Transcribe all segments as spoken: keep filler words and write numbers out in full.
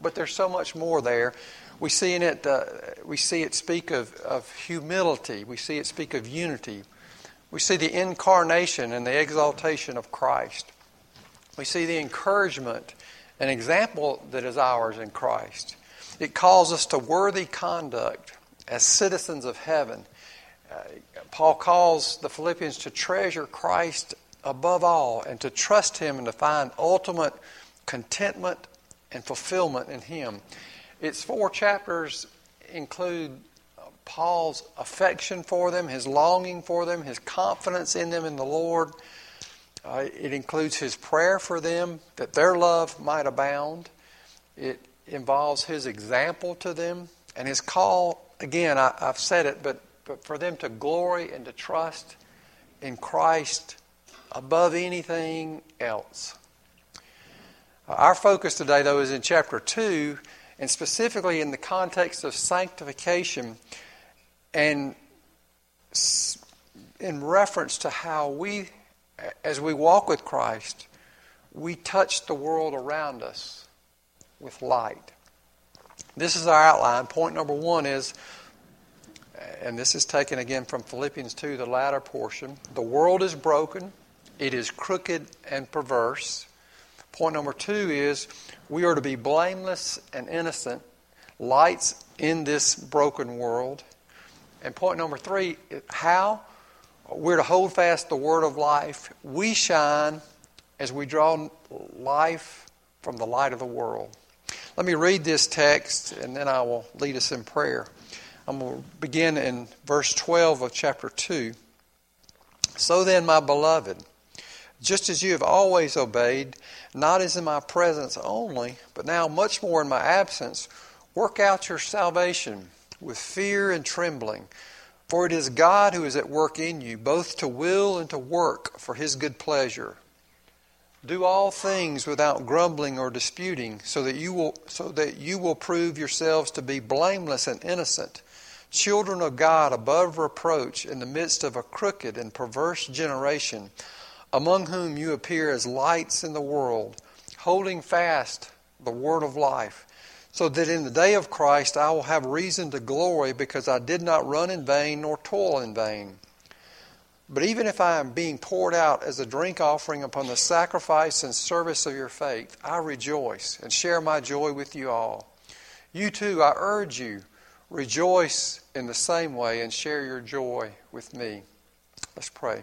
but there's so much more there. We see in it, uh, we see it speak of, of humility. We see it speak of unity. We see the incarnation and the exaltation of Christ. We see the encouragement and example that is ours in Christ. It calls us to worthy conduct as citizens of heaven. Uh, Paul calls the Philippians to treasure Christ above all and to trust Him and to find ultimate contentment and fulfillment in Him. Its four chapters include Paul's affection for them, his longing for them, his confidence in them in the Lord. Uh, it includes his prayer for them that their love might abound. It involves his example to them and his call, again, I, I've said it, but, but for them to glory and to trust in Christ above anything else. Uh, our focus today, though, is in chapter two, and specifically in the context of sanctification and in reference to how we, as we walk with Christ, we touch the world around us with light. This is our outline. Point number one is, and this is taken again from Philippians two, the latter portion, the world is broken, it is crooked and perverse. Point number two is, we are to be blameless and innocent, lights in this broken world. And point number three, how? We're to hold fast the word of life. We shine as we draw life from the light of the world. Let me read this text and then I will lead us in prayer. I'm going to begin in verse twelve of chapter two. So then, my beloved, just as you have always obeyed, not as in my presence only, but now much more in my absence, work out your salvation with fear and trembling. For it is God who is at work in you, both to will and to work for His good pleasure. Do all things without grumbling or disputing, so that you will so that you will prove yourselves to be blameless and innocent, children of God above reproach in the midst of a crooked and perverse generation, among whom you appear as lights in the world, holding fast the word of life, so that in the day of Christ I will have reason to glory, because I did not run in vain nor toil in vain. But even if I am being poured out as a drink offering upon the sacrifice and service of your faith, I rejoice and share my joy with you all. You too, I urge you, rejoice in the same way and share your joy with me. Let's pray.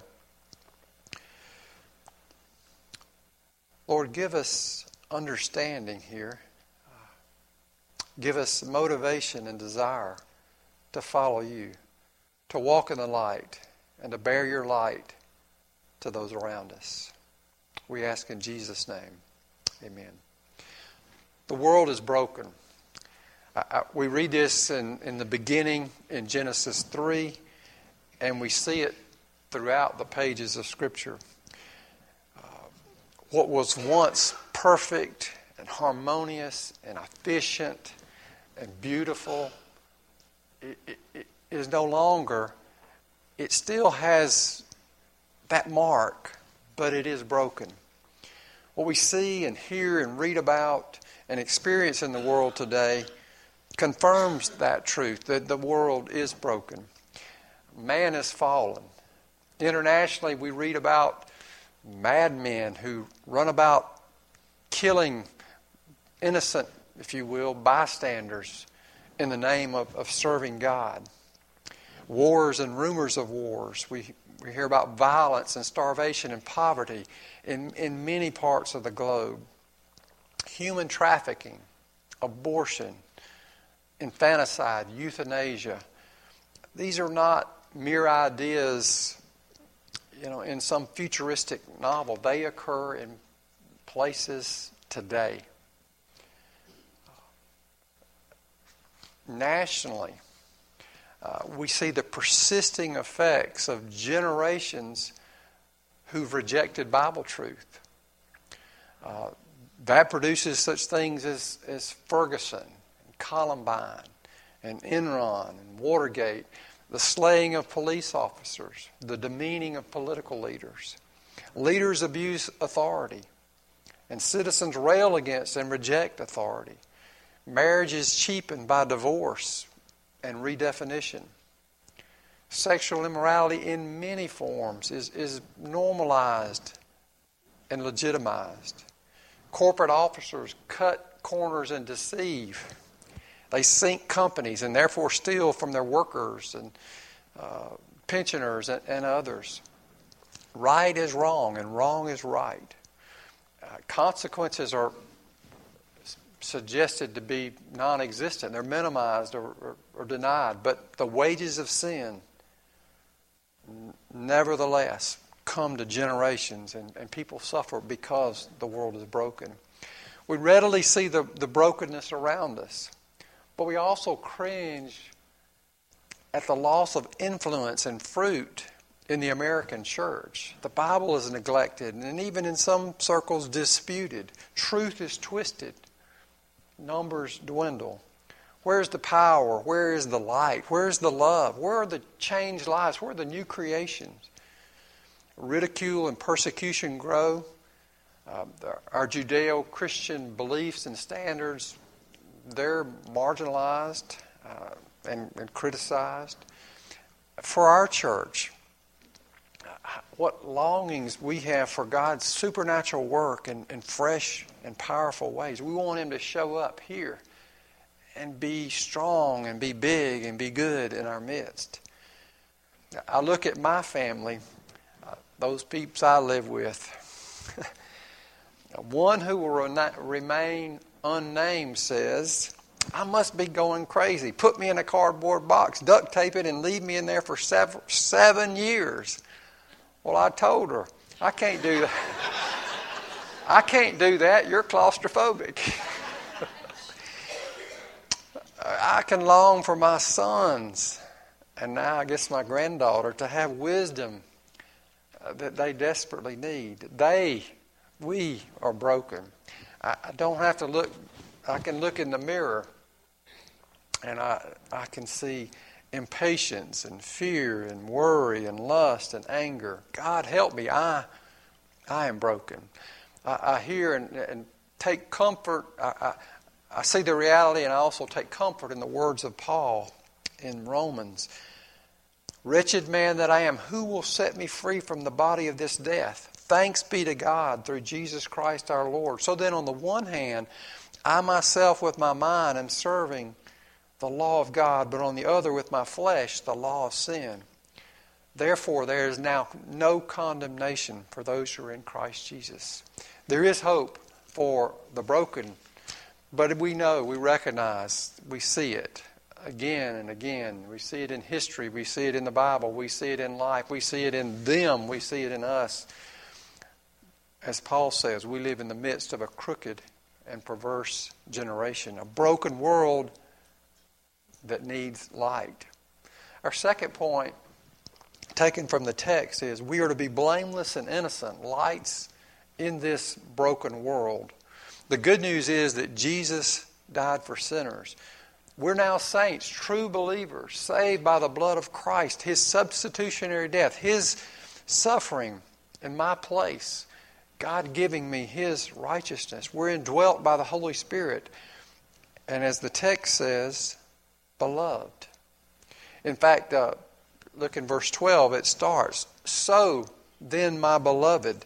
Lord, give us understanding here. Give us motivation and desire to follow you, to walk in the light, and to bear your light to those around us. We ask in Jesus' name. Amen. The world is broken. I, I, we read this in, in the beginning in Genesis three, and we see it throughout the pages of Scripture. Uh, what was once perfect and harmonious and efficient and beautiful, it, it, it is no longer. It still has that mark, but it is broken. What we see and hear and read about and experience in the world today confirms that truth, that the world is broken. Man has fallen. Internationally, we read about madmen who run about killing innocent, if you will, bystanders in the name of, of serving God. Wars and rumors of wars. We, we hear about violence and starvation and poverty in, in many parts of the globe. Human trafficking, abortion, infanticide, euthanasia. These are not mere ideas, you know, in some futuristic novel. They occur in places today. Nationally, uh, we see the persisting effects of generations who've rejected Bible truth. Uh, that produces such things as, as Ferguson, and Columbine, and Enron, and Watergate, the slaying of police officers, the demeaning of political leaders. Leaders abuse authority, and citizens rail against and reject authority. Marriage is cheapened by divorce and redefinition. Sexual immorality in many forms is, is normalized and legitimized. Corporate officers cut corners and deceive. They sink companies and therefore steal from their workers and uh, pensioners and, and others. Right is wrong and wrong is right. Uh, consequences are suggested to be non-existent. They're minimized or, or, or denied. But the wages of sin, n- nevertheless, come to generations, and, and people suffer because the world is broken. We readily see the, the brokenness around us, but we also cringe at the loss of influence and fruit in the American church. The Bible is neglected and even in some circles disputed. Truth is twisted. Numbers dwindle. Where's the power? Where is the light? Where's the love? Where are the changed lives? Where are the new creations? Ridicule and persecution grow. Uh, our Judeo-Christian beliefs and standards, they're marginalized uh, and, and criticized. For our church, what longings we have for God's supernatural work in, in fresh and powerful ways. We want Him to show up here and be strong and be big and be good in our midst. I look at my family, uh, those peeps I live with. One who will re- remain unnamed says, I must be going crazy. Put me in a cardboard box, duct tape it, and leave me in there for seven, seven years. Well, I told her, I can't do that. I can't do that. You're claustrophobic. I can long for my sons, and now I guess my granddaughter, to have wisdom that they desperately need. They, we are broken. I, I don't have to look, I can look in the mirror and I, I can see impatience and fear and worry and lust and anger. God help me, I I am broken. I, I hear and, and take comfort. I, I, I see the reality, and I also take comfort in the words of Paul in Romans. Wretched man that I am, who will set me free from the body of this death? Thanks be to God through Jesus Christ our Lord. So then on the one hand, I myself with my mind am serving the law of God, but on the other with my flesh, the law of sin. Therefore, there is now no condemnation for those who are in Christ Jesus. There is hope for the broken, but we know, we recognize, we see it again and again. We see it in history, we see it in the Bible, we see it in life, we see it in them, we see it in us. As Paul says, we live in the midst of a crooked and perverse generation, a broken world that needs light. Our second point, taken from the text, is we are to be blameless and innocent, lights in this broken world. The good news is that Jesus died for sinners. We're now saints, true believers, saved by the blood of Christ, His substitutionary death, His suffering in my place, God giving me His righteousness. We're indwelt by the Holy Spirit. And as the text says, beloved. In fact, uh, look in verse twelve, it starts, so then my beloved.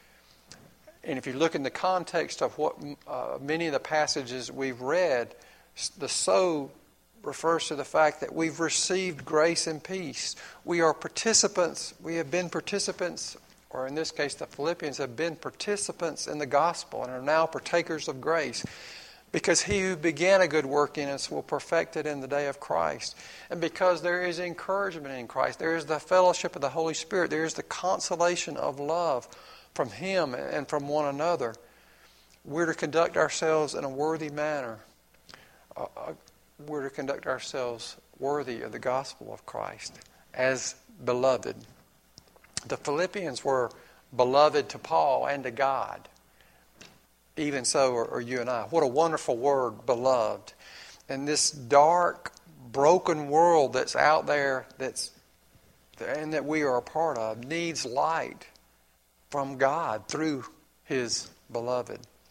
And if you look in the context of what uh, many of the passages we've read, the so refers to the fact that we've received grace and peace. We are participants, we have been participants, or in this case the Philippians have been participants in the gospel and are now partakers of grace. Because He who began a good work in us will perfect it in the day of Christ. And because there is encouragement in Christ, there is the fellowship of the Holy Spirit, there is the consolation of love from Him and from one another, we're to conduct ourselves in a worthy manner. Uh, we're to conduct ourselves worthy of the gospel of Christ as beloved. The Philippians were beloved to Paul and to God. Even so are, are you and I. What a wonderful word, beloved. And this dark, broken world that's out there, that's and that we are a part of, needs light from God through His beloved.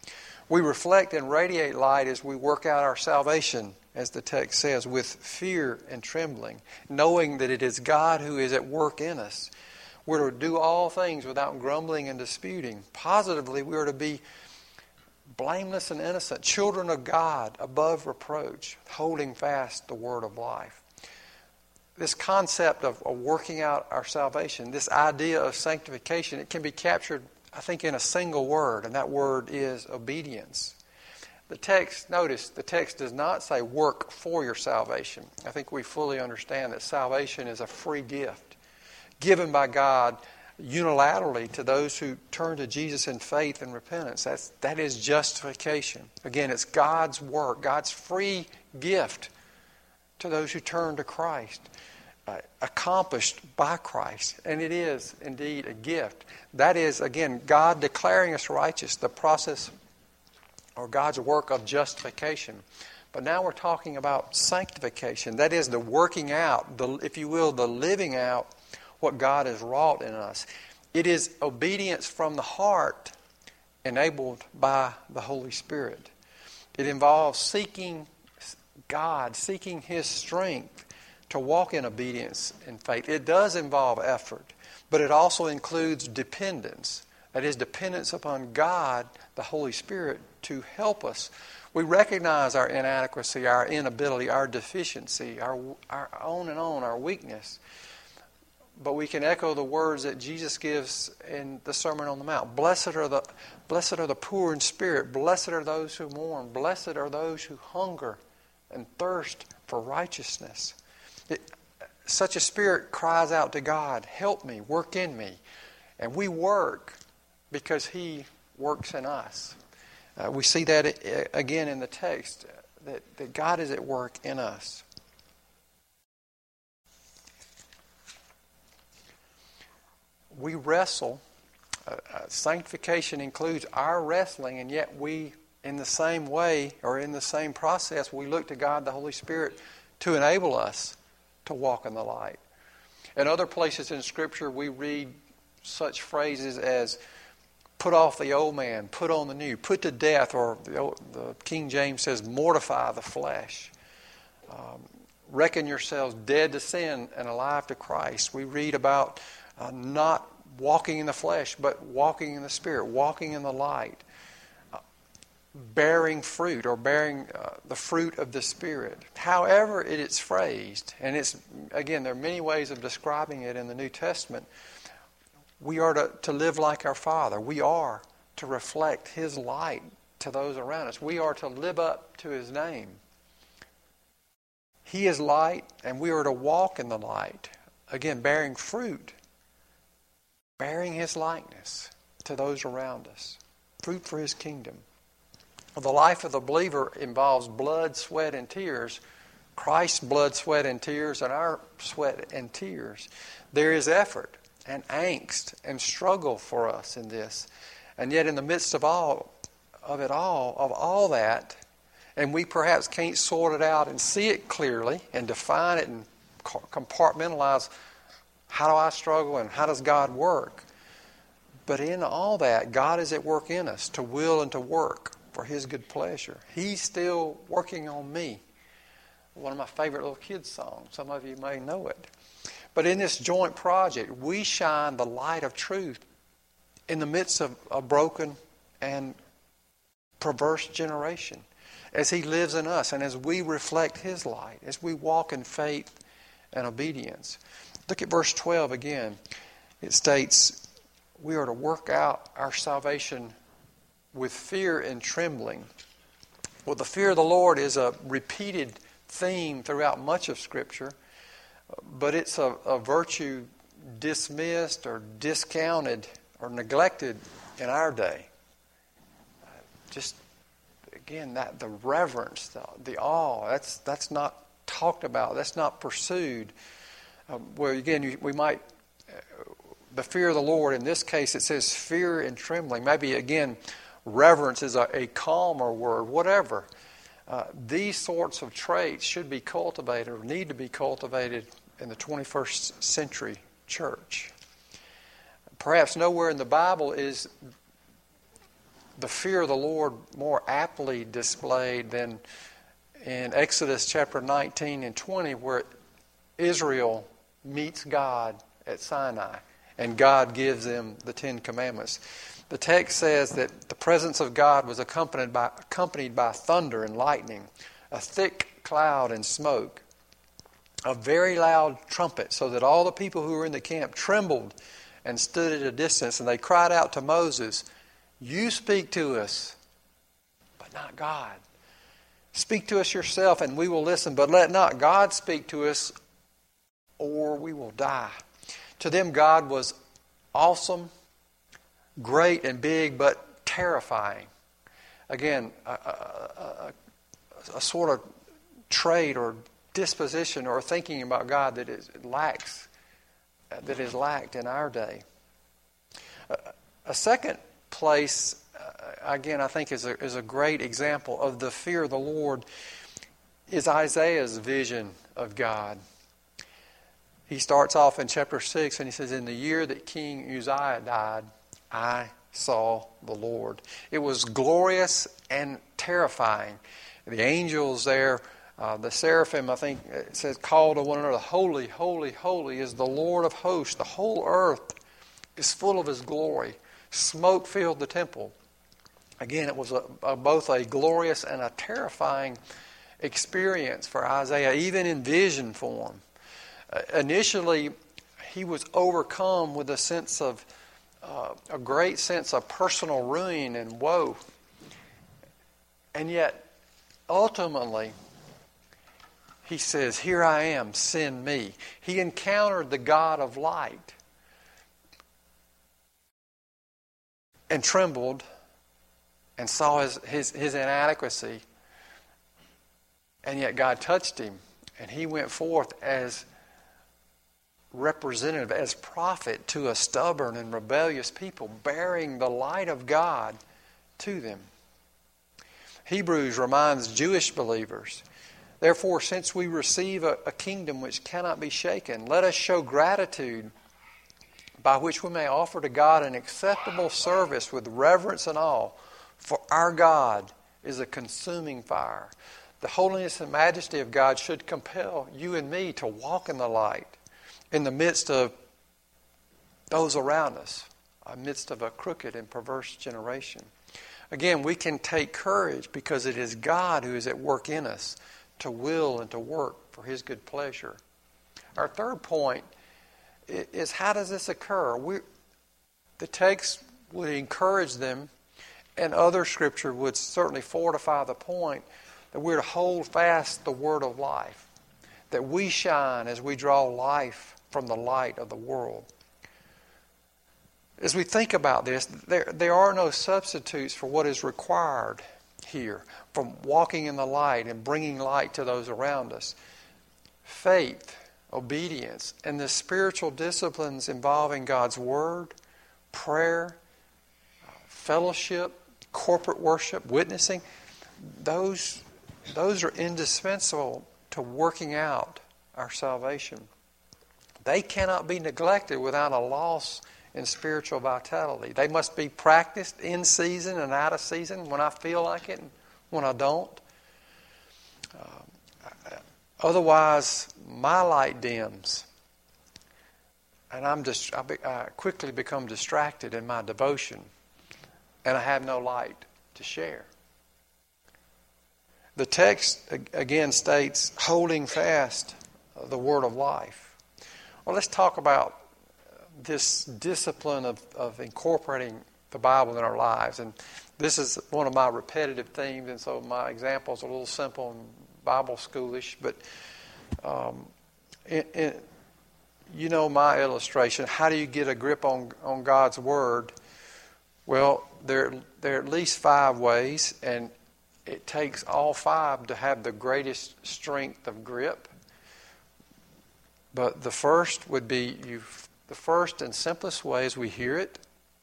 We reflect and radiate light as we work out our salvation, as the text says, with fear and trembling, knowing that it is God who is at work in us. We're to do all things without grumbling and disputing. Positively, we are to be blameless and innocent, children of God, above reproach, holding fast the word of life. This concept of, of working out our salvation, this idea of sanctification, it can be captured, I think, in a single word, and that word is obedience. The text, notice, the text does not say work for your salvation. I think we fully understand that salvation is a free gift given by God unilaterally to those who turn to Jesus in faith and repentance. That's, that is justification. Again, it's God's work, God's free gift to those who turn to Christ, uh, accomplished by Christ. And it is indeed a gift. That is, again, God declaring us righteous, the process or God's work of justification. But now we're talking about sanctification. That is the working out, the, if you will, the living out what God has wrought in us. It is obedience from the heart enabled by the Holy Spirit. It involves seeking God, seeking His strength to walk in obedience and faith. It does involve effort, but it also includes dependence. That is, dependence upon God, the Holy Spirit, to help us. We recognize our inadequacy, our inability, our deficiency, our, our on and on, our weakness. But we can echo the words that Jesus gives in the Sermon on the Mount. Blessed are the, blessed are the poor in spirit. Blessed are those who mourn. Blessed are those who hunger and thirst for righteousness. It, such a spirit cries out to God, help me, work in me. And we work because He works in us. Uh, we see that again in the text, that, that God is at work in us. We wrestle. Uh, uh, sanctification includes our wrestling, and yet we, in the same way, or in the same process, we look to God, the Holy Spirit, to enable us to walk in the light. In other places in Scripture, we read such phrases as put off the old man, put on the new, put to death, or the, old, the King James says mortify the flesh. Um, reckon yourselves dead to sin and alive to Christ. We read about uh, not walking in the flesh, but walking in the Spirit, walking in the light, uh, bearing fruit, or bearing uh, the fruit of the Spirit. However it is phrased, and it's, again, there are many ways of describing it in the New Testament. We are to, to live like our Father. We are to reflect His light to those around us. We are to live up to His name. He is light, and we are to walk in the light. Again, bearing fruit, bearing His likeness to those around us. Fruit for His kingdom. The life of the believer involves blood, sweat, and tears. Christ's blood, sweat, and tears, and our sweat and tears. There is effort and angst and struggle for us in this. And yet in the midst of all of it all, of all that, and we perhaps can't sort it out and see it clearly and define it and compartmentalize how do I struggle and how does God work. But in all that, God is at work in us to will and to work for His good pleasure. He's still working on me. One of my favorite little kids' songs. Some of you may know it. But in this joint project, we shine the light of truth in the midst of a broken and perverse generation as He lives in us and as we reflect His light, as we walk in faith and obedience. Look at verse twelve again. It states, we are to work out our salvation with fear and trembling. Well, the fear of the Lord is a repeated theme throughout much of Scripture. But it's a, a virtue dismissed or discounted or neglected in our day. Just, again, that the reverence, the, the awe, that's that's not talked about. That's not pursued. Um, well, again, you, we might, uh, the fear of the Lord, in this case it says fear and trembling. Maybe, again, reverence is a, a calmer word, whatever. Uh, these sorts of traits should be cultivated or need to be cultivated in the twenty-first century church. Perhaps nowhere in the Bible is the fear of the Lord more aptly displayed than in Exodus chapter nineteen and twenty, where Israel meets God at Sinai and God gives them the Ten Commandments. The text says that the presence of God was accompanied by, accompanied by thunder and lightning, a thick cloud and smoke, a very loud trumpet, so that all the people who were in the camp trembled and stood at a distance, and they cried out to Moses, "You speak to us, but not God. Speak to us yourself, and we will listen, but let not God speak to us, or we will die." To them, God was awesome, great and big, but terrifying. Again, a, a, a, a sort of trait or disposition or thinking about God that is lacks, that is lacked in our day. A, a second place, uh, again, I think is a, is a great example of the fear of the Lord is Isaiah's vision of God. He starts off in chapter six and he says, "In the year that King Uzziah died, I saw the Lord." It was glorious and terrifying. The angels there, uh, the seraphim, I think it says, call to one another, "Holy, holy, holy is the Lord of hosts. The whole earth is full of His glory." Smoke filled the temple. Again, it was a, a, both a glorious and a terrifying experience for Isaiah, even in vision form. Uh, initially, he was overcome with a sense of Uh, a great sense of personal ruin and woe. And yet, ultimately, he says, "Here I am, send me." He encountered the God of light and trembled and saw his, his, his inadequacy. And yet God touched him, and he went forth as representative, as prophet to a stubborn and rebellious people, bearing the light of God to them. Hebrews reminds Jewish believers, "Therefore, since we receive a, a kingdom which cannot be shaken, let us show gratitude by which we may offer to God an acceptable service with reverence and awe, for our God is a consuming fire." The holiness and majesty of God should compel you and me to walk in the light in the midst of those around us, in the midst of a crooked and perverse generation. Again, we can take courage because it is God who is at work in us to will and to work for His good pleasure. Our third point is, how does this occur? We, the text would encourage them, and other scripture would certainly fortify the point that we're to hold fast the word of life, that we shine as we draw life from the light of the world. As we think about this, there, there are no substitutes for what is required here, from walking in the light and bringing light to those around us. Faith, obedience, and the spiritual disciplines involving God's Word, prayer, fellowship, corporate worship, witnessing, those, those are indispensable to working out our salvation. They cannot be neglected without a loss in spiritual vitality. They must be practiced in season and out of season, when I feel like it and when I don't. Uh, otherwise, my light dims, and I'm just I, be, I quickly become distracted in my devotion, and I have no light to share. The text again states, holding fast the word of life. Well, let's talk about this discipline of, of incorporating the Bible in our lives. And this is one of my repetitive themes, and so my examples are a little simple and Bible schoolish. But um, in, in, you know my illustration. How do you get a grip on, on God's Word? Well, there, there are at least five ways, and it takes all five to have the greatest strength of grip. But the first would be, you. the first and simplest way is we hear it.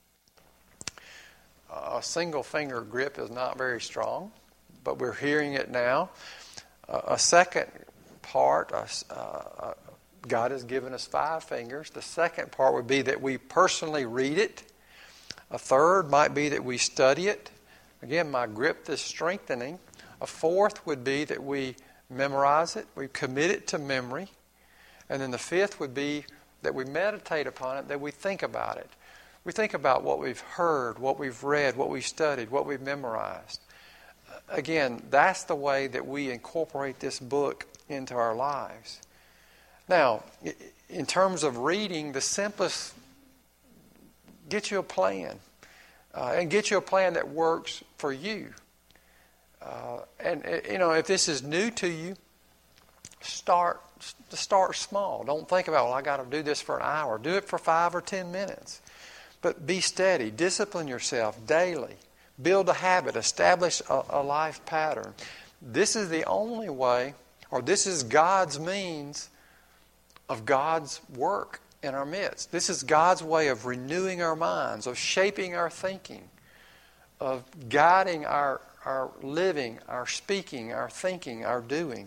A single finger grip is not very strong, but we're hearing it now. Uh, a second part, uh, uh, God has given us five fingers. The second part would be that we personally read it. A third might be that we study it. Again, my grip is strengthening. A fourth would be that we memorize it, we commit it to memory. And then the fifth would be that we meditate upon it, that we think about it. We think about what we've heard, what we've read, what we've studied, what we've memorized. Again, that's the way that we incorporate this book into our lives. Now, in terms of reading, the simplest, get you a plan. Uh, and get you a plan that works for you. Uh, and, you know, if this is new to you, start start small. Don't think about, well, I got to do this for an hour. Do it for five or ten minutes. But be steady. Discipline yourself daily. Build a habit. Establish a, a life pattern. This is the only way, or this is God's means of God's work in our midst. This is God's way of renewing our minds, of shaping our thinking, of guiding our, our living, our speaking, our thinking, our doing.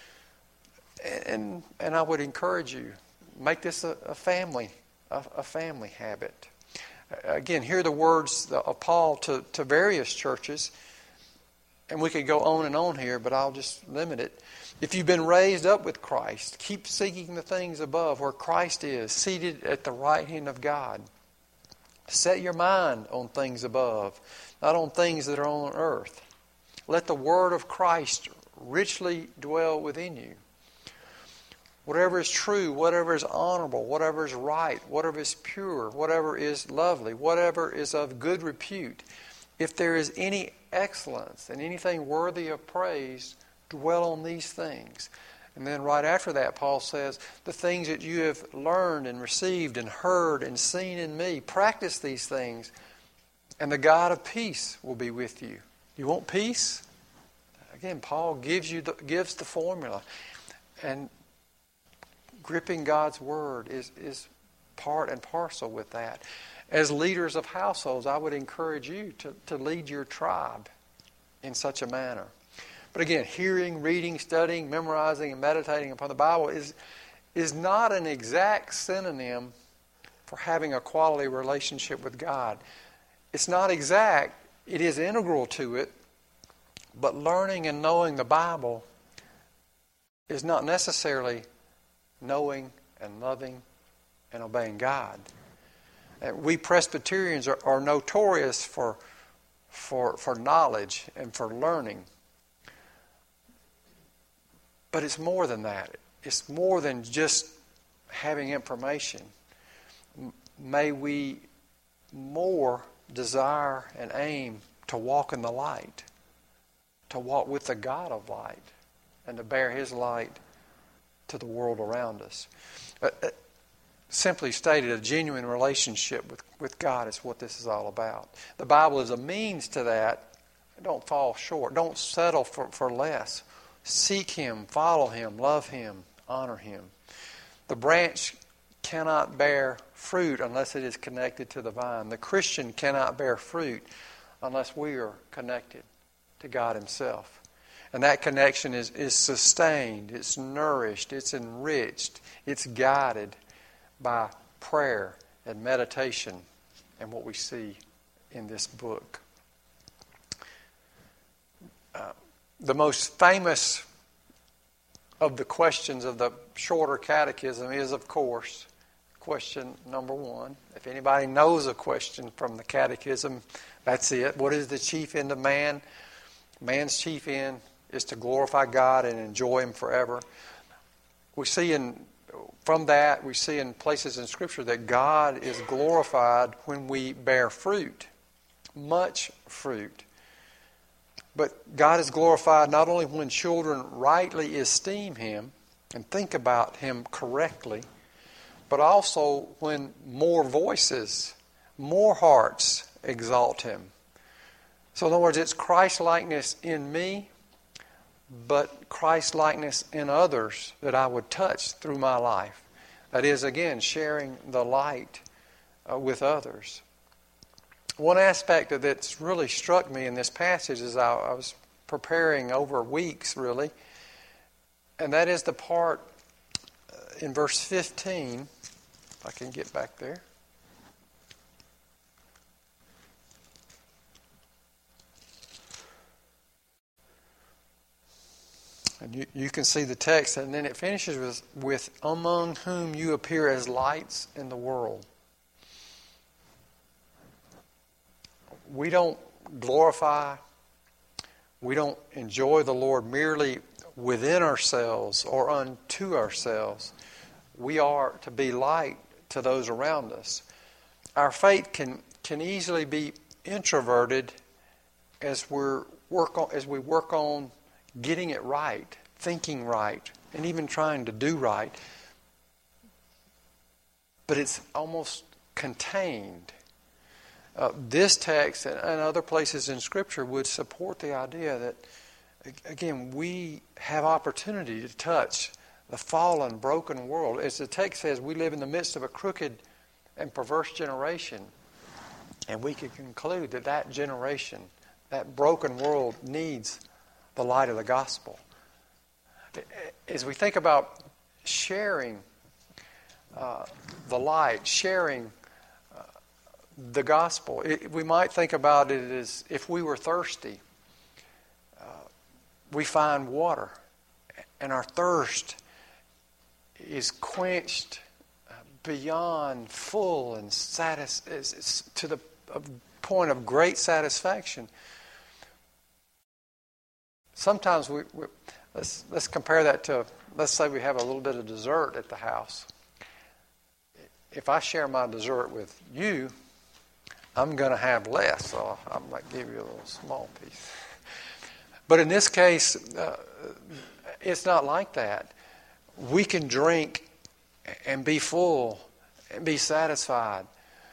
And and I would encourage you, make this a, a family, a, a family habit. Again, hear the words of Paul to, to various churches, and we could go on and on here, but I'll just limit it. If you've been raised up with Christ, keep seeking the things above where Christ is, seated at the right hand of God. Set your mind on things above, not on things that are on earth. Let the word of Christ richly dwell within you. Whatever is true, whatever is honorable, whatever is right, whatever is pure, whatever is lovely, whatever is of good repute, if there is any excellence and anything worthy of praise, dwell on these things. And then right after that, Paul says, the things that you have learned and received and heard and seen in me, practice these things, and the God of peace will be with you. You want peace? Again, Paul gives you the, gives the formula. And gripping God's Word is, is part and parcel with that. As leaders of households, I would encourage you to, to lead your tribe in such a manner. But again, hearing, reading, studying, memorizing, and meditating upon the Bible is, is not an exact synonym for having a quality relationship with God. It's not exact. It is integral to it. But learning and knowing the Bible is not necessarily knowing and loving and obeying God. And we Presbyterians are, are notorious for, for, for knowledge and for learning. But it's more than that. It's more than just having information. May we more desire and aim to walk in the light, to walk with the God of light, and to bear His light to the world around us. Uh, uh, simply stated, a genuine relationship with, with God is what this is all about. The Bible is a means to that. Don't fall short. Don't settle for, for less. Seek Him, follow Him, love Him, honor Him. The branch cannot bear fruit unless it is connected to the vine. The Christian cannot bear fruit unless we are connected to God Himself. And that connection is, is sustained, it's nourished, it's enriched, it's guided by prayer and meditation and what we see in this book. Uh, the most famous of the questions of the shorter catechism is, of course, question number one. If anybody knows a question from the catechism, that's it. What is the chief end of man? Man's chief end is to glorify God and enjoy Him forever. We see in from that we see in places in Scripture that God is glorified when we bear fruit, much fruit. But God is glorified not only when children rightly esteem Him and think about Him correctly, but also when more voices, more hearts exalt Him. So in other words, it's Christ-likeness in me, but Christ-likeness in others that I would touch through my life. That is, again, sharing the light uh, with others. One aspect that's really struck me in this passage as I, I was preparing over weeks, really, and that is the part in verse fifteen, if I can get back there. And you, you can see the text, and then it finishes with, with among whom you appear as lights in the world. We don't glorify, we don't enjoy the Lord merely within ourselves or unto ourselves. We are to be light to those around us. Our faith can, can easily be introverted as we're work on, as we work on getting it right, thinking right, and even trying to do right. But it's almost contained. Uh, this text and, and other places in Scripture would support the idea that, again, we have opportunity to touch the fallen, broken world. As the text says, we live in the midst of a crooked and perverse generation. And we can conclude that that generation, that broken world, needs the light of the gospel. As we think about sharing uh, the light, sharing uh, the gospel, it, we might think about it as if we were thirsty, uh, we find water, and our thirst is quenched beyond full and satis- to the point of great satisfaction. Sometimes we, we let's let's compare that to, let's say we have a little bit of dessert at the house. If I share my dessert with you, I'm going to have less, so I might give you a little small piece. But in this case, uh, it's not like that. We can drink and be full and be satisfied.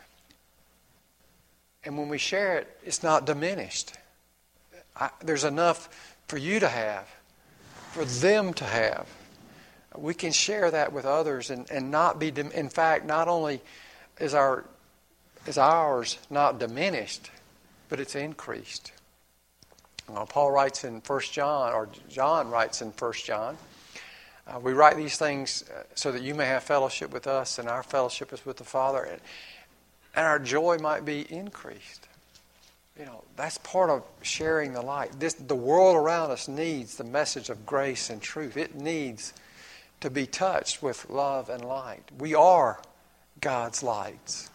And when we share it, it's not diminished. I, there's enough for you to have, for them to have. We can share that with others and, and not be, in fact, not only is our is ours not diminished, but it's increased. Well, Paul writes in First John, or John writes in First John, uh, we write these things so that you may have fellowship with us, and our fellowship is with the Father, and, and our joy might be increased. You know, that's part of sharing the light. This, the world around us needs the message of grace and truth. It needs to be touched with love and light. We are God's lights.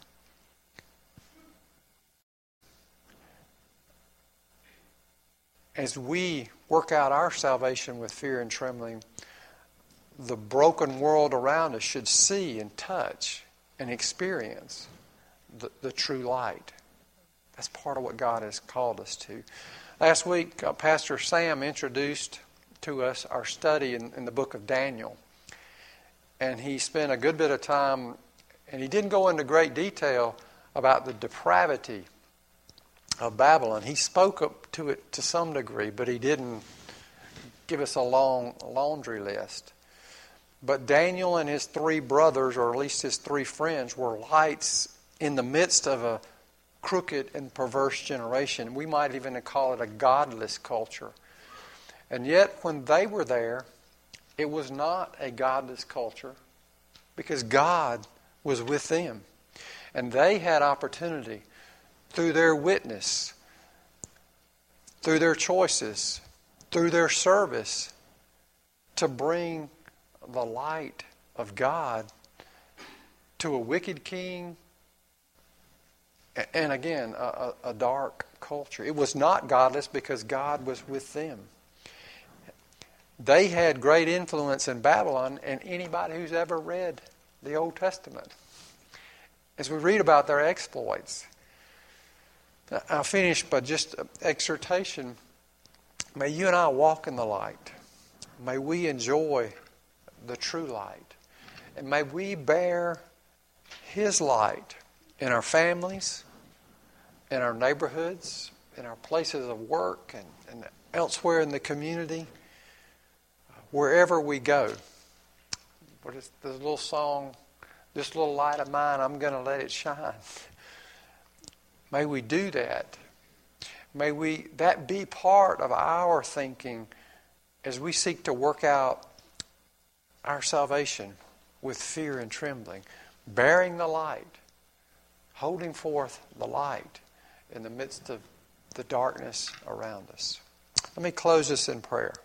As we work out our salvation with fear and trembling, the broken world around us should see and touch and experience the, the true light. That's part of what God has called us to. Last week, uh, Pastor Sam introduced to us our study in, in the book of Daniel. And he spent a good bit of time, and he didn't go into great detail about the depravity of Babylon. He spoke up to it to some degree, but he didn't give us a long laundry list. But Daniel and his three brothers, or at least his three friends, were lights in the midst of a crooked and perverse generation. We might even call it a godless culture. And yet, when they were there, it was not a godless culture because God was with them. And they had opportunity through their witness, through their choices, through their service, to bring the light of God to a wicked king and, again, a, a dark culture. It was not godless because God was with them. They had great influence in Babylon, and anybody who's ever read the Old Testament, as we read about their exploits. I'll finish by just an exhortation. May you and I walk in the light. May we enjoy the true light. And may we bear His light in our families, in our neighborhoods, in our places of work, and, and elsewhere in the community, wherever we go. What is this little song, this little light of mine, I'm going to let it shine. May we do that. May we that be part of our thinking as we seek to work out our salvation with fear and trembling, bearing the light, holding forth the light in the midst of the darkness around us. Let me close this in prayer.